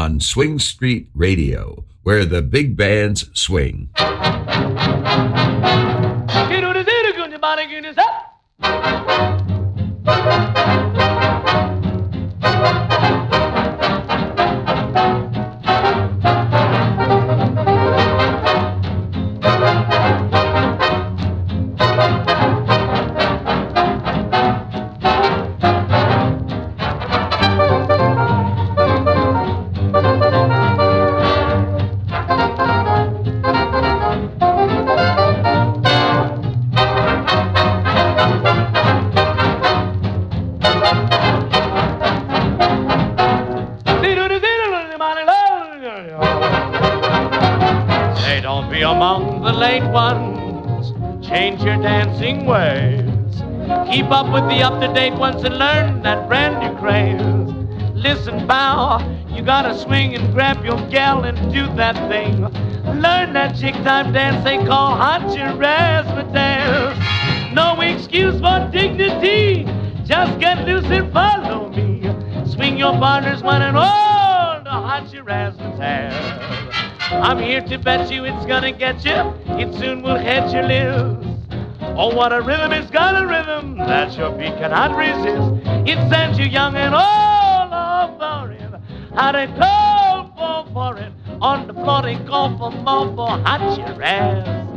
on Swing Street Radio, where the big bands swing. Keep up with the up-to-date ones and learn that brand new craze. Listen, bow, you gotta swing and grab your gal and do that thing. Learn that chick-time dance they call hot razzmatazz dance. No excuse for dignity, just get loose and follow me. Swing your partners one and all to hot razzmatazz. I'm here to bet you it's gonna get you, it soon will head your lips. Oh, what a rhythm, it's got a rhythm that your feet cannot resist. It sends you young and all over it. How they go for it. On the floor they go for more for hot your ass.